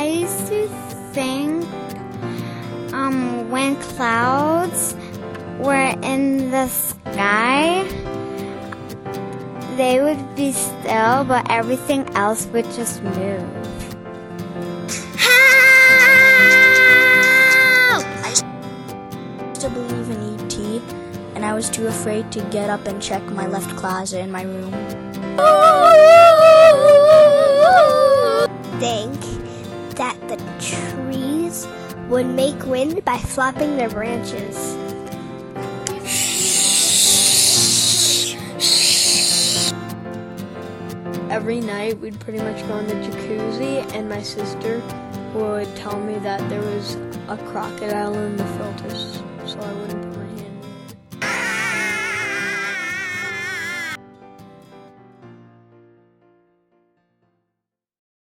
used to think when clouds were in the sky, they would be still, but everything else would just move. I used to believe in E.T., and I was too afraid to get up and check my left closet in my room. Think that the trees would make wind by flopping their branches. Every night we'd pretty much go in the jacuzzi, and my sister would tell me that there was a crocodile in the filters, so I would